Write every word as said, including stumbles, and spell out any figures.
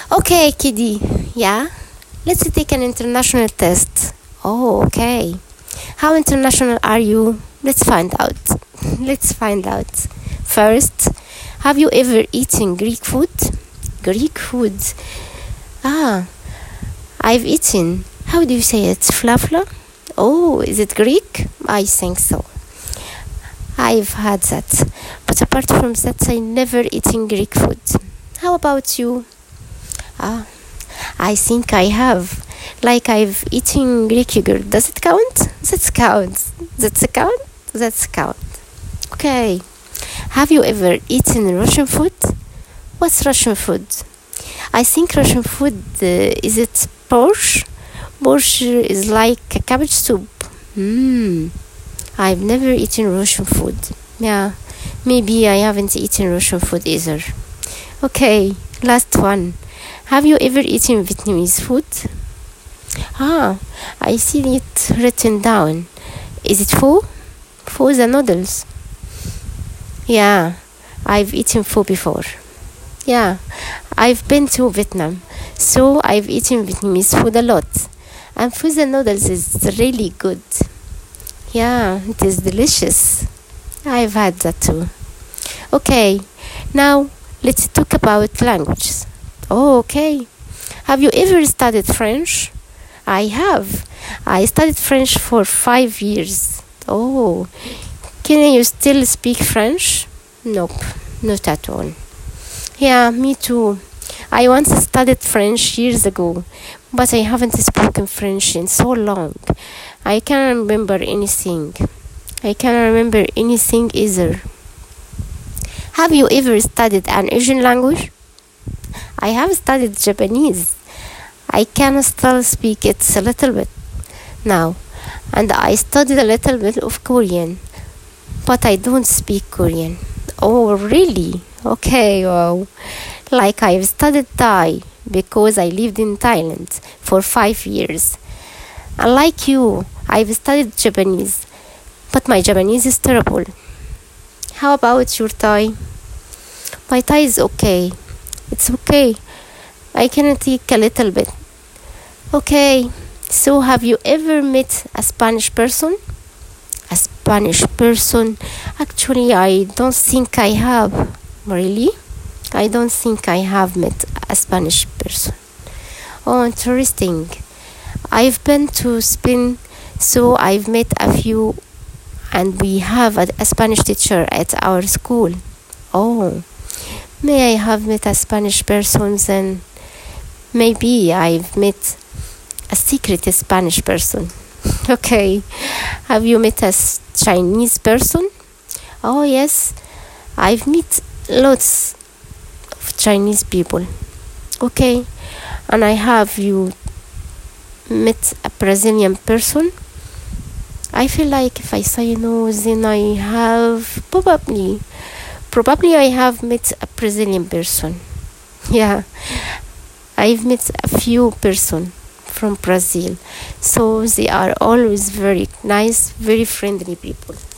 Okay, Kiddy. Yeah? Let's take an international test. Oh, okay. How international are you? Let's find out. Let's find out. First, have you ever eaten Greek food? Greek food. Ah, I've eaten. How do you say it? Flafla? Oh, is it Greek? I think so. I've had that. But apart from that, I never eaten Greek food. How about you? Ah, I think I have. Like I've eaten Greek yogurt. Does it count? That counts. That's a count? That's count. Okay. Have you ever eaten Russian food? What's Russian food? I think Russian food, uh, is it borscht? Borscht is like a cabbage soup. Hmm. I've never eaten Russian food. Yeah. Maybe I haven't eaten Russian food either. Okay. Last one. Have you ever eaten Vietnamese food? Ah, I see it written down. Is it pho? Pho the noodles. Yeah, I've eaten pho before. Yeah, I've been to Vietnam, so I've eaten Vietnamese food a lot. And pho the noodles is really good. Yeah, it is delicious. I've had that too. Okay, now let's talk about languages. Oh, okay. Have you ever studied French? I have. I studied French for five years. Oh, can you still speak French? Nope, not at all. Yeah, me too. I once studied French years ago, but I haven't spoken French in so long. I can't remember anything. I can't remember anything either. Have you ever studied an Asian language? I have studied Japanese. I can still speak it a little bit now. And I studied a little bit of Korean. But I don't speak Korean. Oh, really? Okay, wow. Like I've studied Thai because I lived in Thailand for five years. And like you, I've studied Japanese. But my Japanese is terrible. How about your Thai? My Thai is okay. It's okay. I can take a little bit. Okay, so have you ever met a Spanish person? A Spanish person? Actually, I don't think I have. Really? I don't think I have met a Spanish person. Oh, interesting. I've been to Spain, so I've met a few, and we have a, a Spanish teacher at our school. Oh. May I have met a Spanish person then? Maybe I've met a secret Spanish person. Okay. Have you met a Chinese person? Oh, yes. I've met lots of Chinese people. Okay. And I have you met a Brazilian person? I feel like if I say no, then I have probably... Probably I have met a Brazilian person. Yeah, I've met a few person from Brazil. So they are always very nice, very friendly people.